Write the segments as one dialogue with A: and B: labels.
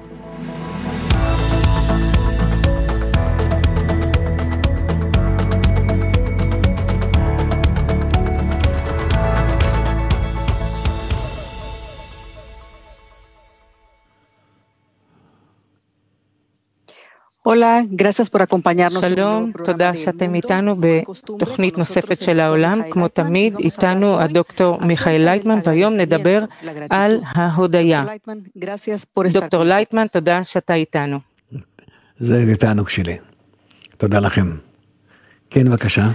A: שלום, תודה שאתם איתנו בתוכנית נוספת של העולם. כמו תמיד, איתנו הדוקטור מיכאל לייטמן, והיום נדבר על ההודיה. דוקטור לייטמן, תודה שאתה איתנו.
B: זה תענוג שלי. תודה לכם. כן, בבקשה.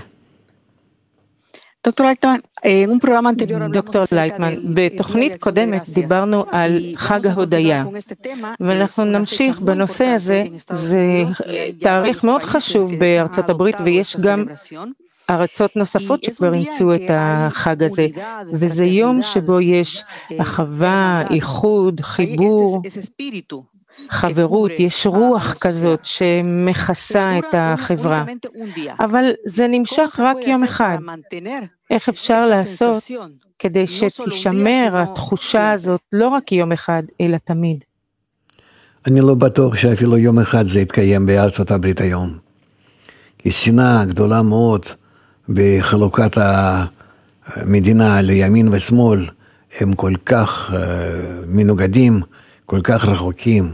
A: דוקטור לייטמן, בתוכנית קודמת דיברנו על חג ההודיה, ואנחנו נמשיך בנושא הזה. זה תאריך מאוד חשוב בארצות הברית, ויש גם ארצות נוספות שכבר אימצו את החג הזה, וזה יום שבו יש אחווה, איחוד, חיבור, חברות, יש רוח כזאת שמכסה את החברה, אבל זה נמשך רק יום אחד. איך אפשר לעשות כדי שתישמר התחושה הזאת לא רק יום אחד, אלא תמיד?
B: אני לא בטוח שאפילו יום אחד זה יתקיים בארצות הברית היום, כי שנאה גדולה מאוד בחלוקת המדינה לימין ושמאל, הם כל כך מנוגדים, כל כך רחוקים,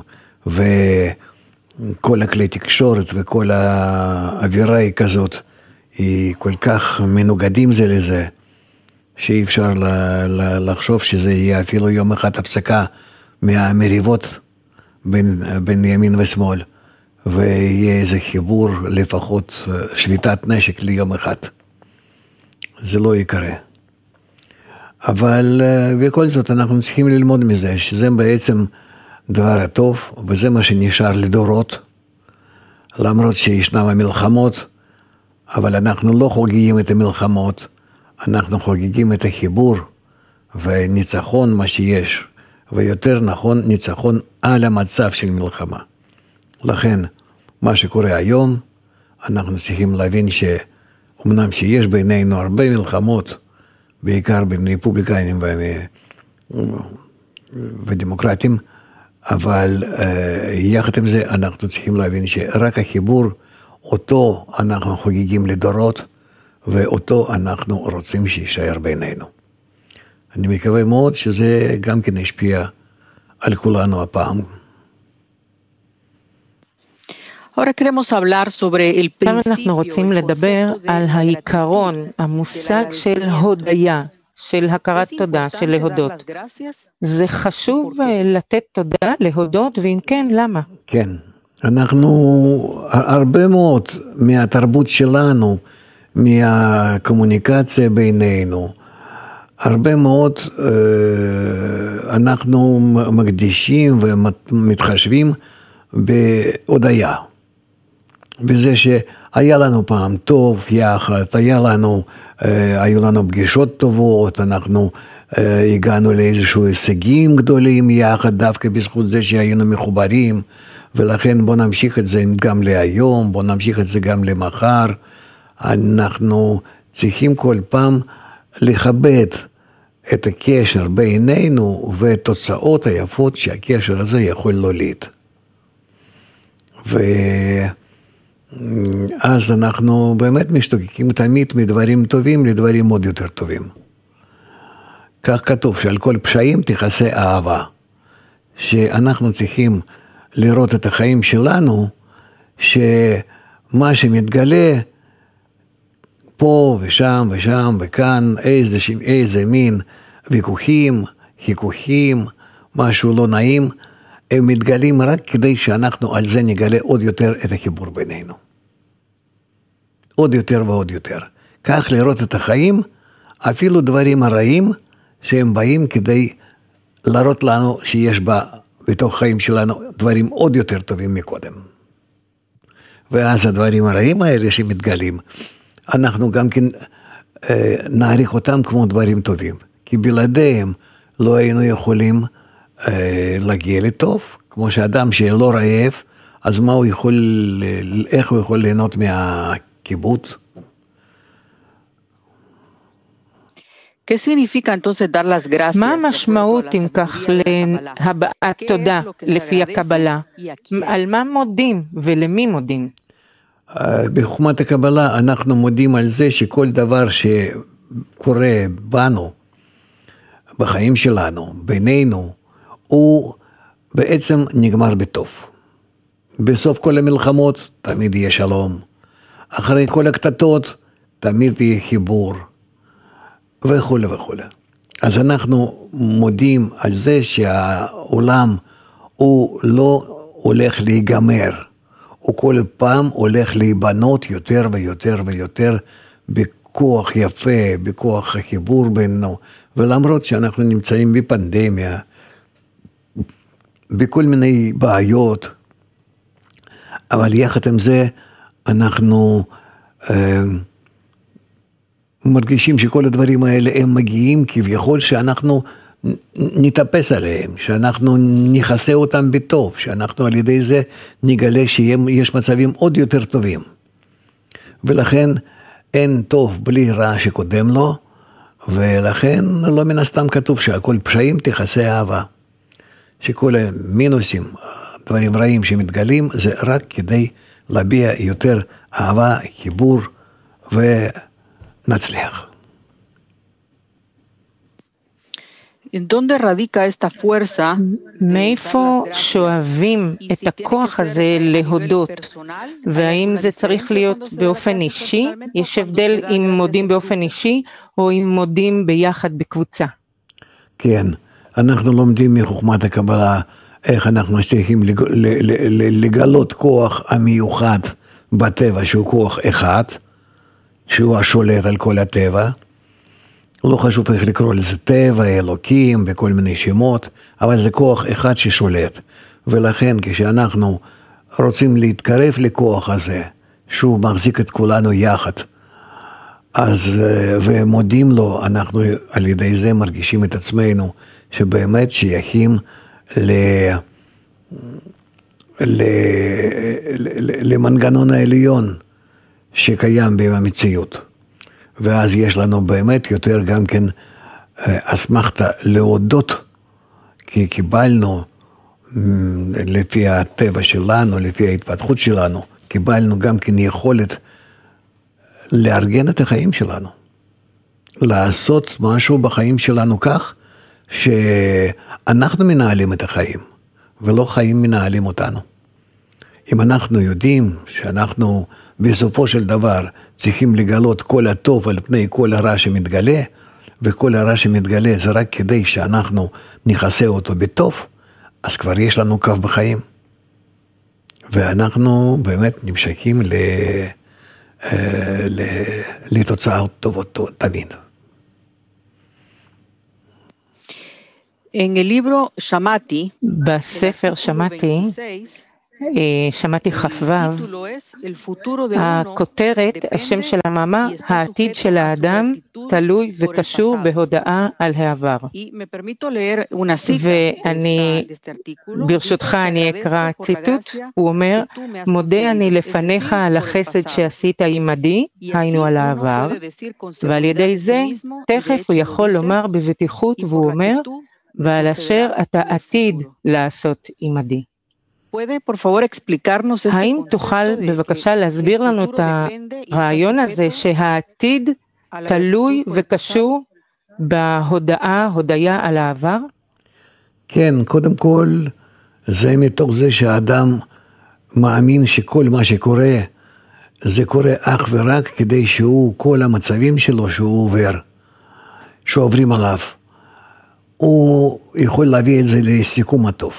B: וכל הכלי תקשורת וכל האווירה היא כזאת, היא כל כך מנוגדים זה לזה, שאי אפשר לחשוב שזה יהיה אפילו יום אחד הפסקה מהמריבות בין ימין ושמאל, ויהיה איזה חיבור, לפחות שביתת נשק ליום אחד. זה לא יקרה. אבל בכל זאת אנחנו צריכים ללמוד מזה, שזה בעצם דבר הטוב, וזה מה שנשאר לדורות, למרות שישנם המלחמות, אבל אנחנו לא חוגגים את המלחמות, אנחנו חוגגים את החיבור וניצחון מה שיש, ויותר נכון ניצחון על המצב של מלחמה. לכן מה שקורה היום, אנחנו צריכים להבין שאומנם שיש בינינו הרבה מלחמות, בעיקר בין רפובליקנים ודמוקרטים, אבל יחד עם זה אנחנו צריכים להבין שרק החיבור, אותו אנחנו חוגגים לדורות, ואותו אנחנו רוצים שישאר בינינו. אני מקווה מאוד שזה גם כן ישפיע על כולנו הפעם.
A: עכשיו אנחנו רוצים לדבר על העיקרון, המושג של הודיה, של הכרת תודה, של להודות. זה חשוב לתת תודה, להודות, ואם כן, למה?
B: כן, אנחנו הרבה מאוד מהתרבות שלנו, מהקומוניקציה בינינו, הרבה מאוד אנחנו מקדישים ומתחשבים בהודיה. בזה שהיה לנו פעם טוב יחד, היו לנו פגישות טובות, אנחנו הגענו לאיזשהו הישגים גדולים יחד, דווקא בזכות זה שהיינו מחוברים, ולכן בוא נמשיך את זה גם להיום, בוא נמשיך את זה גם למחר. אנחנו צריכים כל פעם לכבד את הקשר בינינו ותוצאות היפות שהקשר הזה יכול להוליד. ואז אנחנו באמת משתוקקים תמיד מדברים טובים לדברים עוד יותר טובים. כך כתוב שעל כל פשעים תכסה אהבה. שאנחנו צריכים לראות את החיים שלנו, שמה שמתגלה פה ושם ושם וכאן, איזה מין ויכוחים, חיכוכים, משהו לא נעים, הם מתגלים רק כדי שאנחנו על זה נגלה עוד יותר את החיבור בינינו. עוד יותר ועוד יותר. כך לראות את החיים, אפילו דברים הרעים, שהם באים כדי להראות לנו שיש בתוך החיים שלנו דברים עוד יותר טובים מקודם. ואז הדברים הרעים האלה שמתגלים, אנחנו גם כן נעריך אותם כמו דברים טובים. כי בלעדיהם לא היינו יכולים להגיע לטוב, כמו שאדם שלא רעב, אז מה הוא יכול, איך הוא יכול ליהנות מהכיבוד?
A: מה המשמעות אם כך להבעת תודה לפי הקבלה? על מה מודים ולמי מודים?
B: בחוכמת הקבלה אנחנו מודים על זה שכל דבר שקורה בנו, בחיים שלנו, בינינו, הוא בעצם נגמר בטוב. בסוף כל המלחמות תמיד יהיה שלום. אחרי כל הקטטות תמיד יהיה חיבור. וכו' וכו'. אז אנחנו מודים על זה שהעולם הוא לא הולך להיגמר. הוא כל פעם הולך להיבנות יותר ויותר ויותר בכוח יפה, בכוח החיבור בינינו. ולמרות שאנחנו נמצאים בפנדמיה, בכל מיני בעיות, אבל יחד עם זה אנחנו מרגישים שכל הדברים האלה הם מגיעים כביכול שאנחנו נתאפס עליהם, שאנחנו נכסה אותם בטוב, שאנחנו על ידי זה נגלה שיש מצבים עוד יותר טובים. ולכן אין טוב בלי רע שקודם לו, ולכן לא מן הסתם כתוב שהכל פשעים תכסה אהבה. שכל המינוסים, דברים רעים שמתגלים, זה רק כדי להביע יותר אהבה, חיבור ונצליח.
A: מאיפה שואבים את הכוח הזה להודות? והאם זה צריך להיות באופן אישי? יש הבדל אם מודים באופן אישי או אם מודים ביחד בקבוצה?
B: כן, אנחנו לומדים מחוכמת הקבלה איך אנחנו צריכים לגלות כוח המיוחד בטבע שהוא כוח אחד, שהוא השולט על כל הטבע. לא חשוב איך לקרוא לזה טבע, אלוקים וכל מיני שמות, אבל זה כוח אחד ששולט. ולכן כשאנחנו רוצים להתקרב לכוח הזה, שהוא מחזיק את כולנו יחד, אז ומודים לו, אנחנו על ידי זה מרגישים את עצמנו, שבאמת שייכים למנגנון העליון שקיים במציאות. ואז יש לנו באמת יותר גם כן אסמכתה להודות, כי קיבלנו לפי הטבע שלנו, לפי ההתפתחות שלנו, קיבלנו גם כן יכולת לארגן את החיים שלנו. לעשות משהו בחיים שלנו כך, שאנחנו מנהלים את החיים, ולא חיים מנהלים אותנו. אם אנחנו יודעים שאנחנו בסופו של דבר צריכים לגלות כל הטוב על פני כל הרע שמתגלה, וכל הרע שמתגלה זה רק כדי שאנחנו נכסה אותו בטוב, אז כבר יש לנו קו בחיים. ואנחנו באמת נמשכים לתוצאות טובות תמיד.
A: בספר שמעתי ח"ו, הכותרת, השם של המאמר, העתיד של האדם תלוי וקשור בהודעה על העבר. ואני, ברשותך אני אקרא ציטוט, הוא אומר, מודה אני לפניך על החסד שעשית עמדי, היינו על העבר, ועל ידי זה תכף הוא יכול לומר בבטיחות, והוא אומר, ועל אשר אתה עתיד לעשות עמדי. האם תוכל בבקשה להסביר לנו את הרעיון הזה שהעתיד תלוי וקשור בהודעה על העבר?
B: כן, קודם כל זה מתוך זה שהאדם מאמין שכל מה שקורה זה קורה אך ורק כדי שהוא, כל המצבים שלו שהוא עובר, שעוברים עליו, הוא יכול להביא את זה לסיכום הטוב.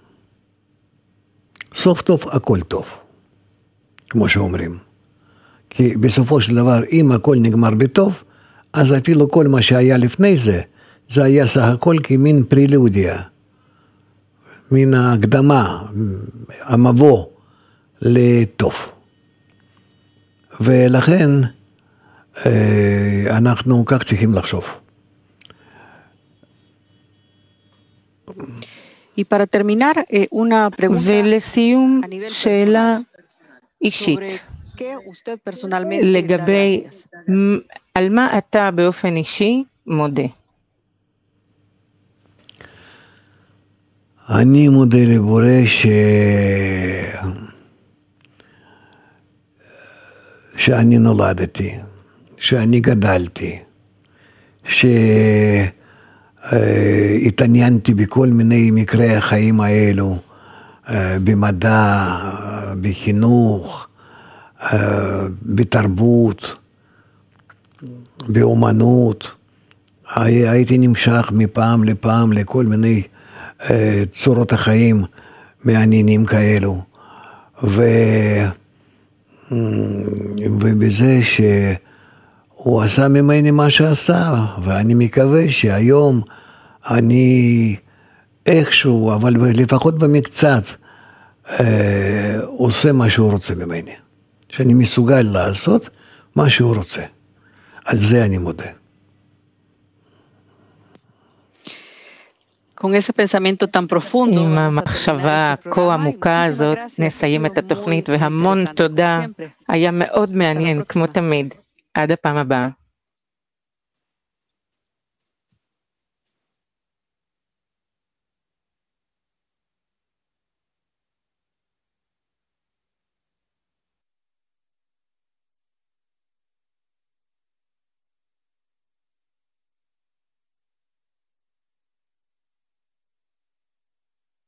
B: סוף טוב, הכל טוב, כמו שאומרים. כי בסופו של דבר, אם הכל נגמר בטוב, אז אפילו כל מה שהיה לפני זה, זה היה סך הכל כמין פרילודיה, מן ההקדמה, המבוא לטוב. ולכן, אנחנו כך צריכים לחשוב.
A: ולסיום, שאלה אישית, לגבי על מה אתה באופן אישי מודה?
B: אני מודה לבורא שאני נולדתי, שאני גדלתי, שהתעניינתי בכל מיני מקרי החיים האלו, במדע, בחינוך, בתרבות, באומנות. הייתי נמשך מפעם לפעם לכל מיני צורות החיים מעניינים כאלו. ובזה שהוא עשה ממני מה שעשה, ואני מקווה שהיום אני איכשהו, אבל לפחות במקצת, עושה מה שהוא רוצה ממני. שאני מסוגל לעשות מה שהוא רוצה. על זה אני מודה.
A: עם המחשבה כה עמוקה הזאת נסיים את התוכנית, והמון תודה. היה מאוד מעניין כמו תמיד. עד הפעם הבאה.